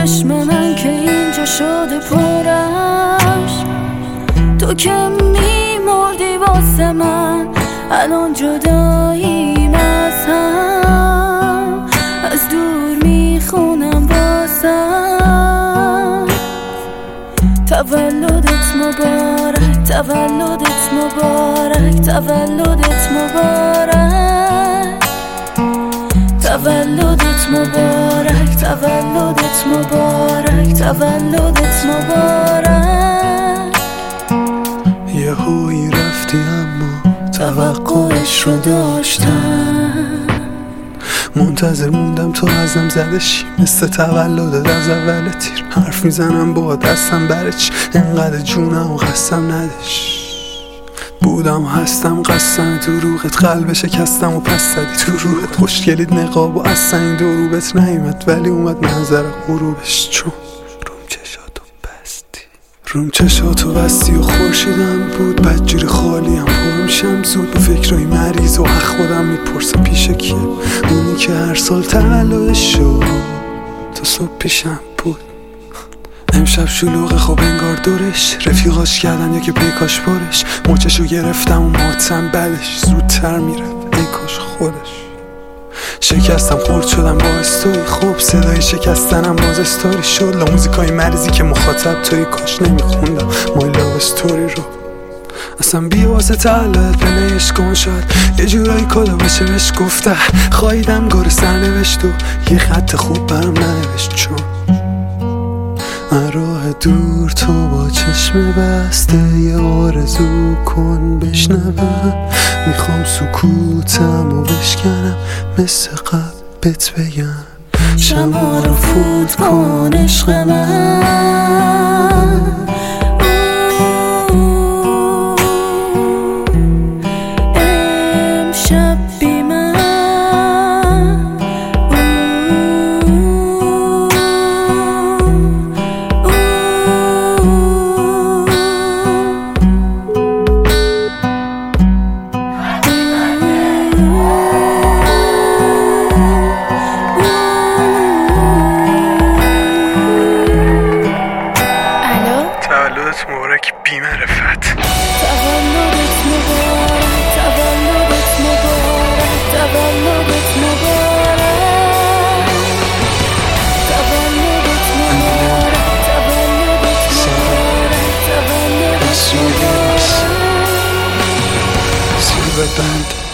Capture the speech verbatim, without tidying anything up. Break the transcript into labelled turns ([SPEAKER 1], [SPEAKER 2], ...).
[SPEAKER 1] چشم من که اینجا شده پرش، تو که میمردی واسه من الان جداییم از هم، از دور میخونم واسم تولدت مبارک، تولدت مبارک، تولدت مبارک، تولدت مبارک، تولدت مبارک، تولدت مبارک.
[SPEAKER 2] یه هویی رفتی اما توقعش رو داشتم، منتظر موندم تو ازم زدشی مثل تولدت از اول تیر. حرف میزنم با دستم برای چی انقدر جونم و قسم ندش. بودم هستم قسم دروغت، قلب شکستم و پس زدی تو روحت. خوشگلید نقاب و اصلا این دروبت نیومد، ولی اومد منظر غروبش چون روم چشاتو بستی، روم چشاتو بستی و خورشیدم بود بدجوری خالیم پر میشم زود. به فکرهای مریض و حق خودم میپرسم پیش کیه اونی که هر سال تولدش شد تا صبح پیشم بود. امشب شلوغه خب انگار دورش رفیقاش کردن یا که پیکاش برش. موچشو گرفتم و ماتم بدش زودتر میره ای کاش خودش. شکستم خورد شدم با استوری، خوب صدای شکستنم باز استوری شد. لا موزیکای مریضی که مخاطب توی کاش نمیخوندم مای لاو استوری رو. اصلا بیا واسه تعلق پلیش کن شد یه جورایی کلا بشه بهش گفته خواهیدم گره سرنوشت و یه خط خوب برم ننوشت. چون راه دور تو با چشم بسته یه آرزو کن بشنوم، میخوام سکوتم و بشکنم مثل قبلت بگم شما رو فوت کن عشق من. امشب بی من تولدت مبارک بی معرفت.
[SPEAKER 1] تولدت مبارک، تولدت مبارک، تولدت مبارک، تولدت مبارک، تولدت مبارک، تولدت مبارک.
[SPEAKER 2] سیلور بند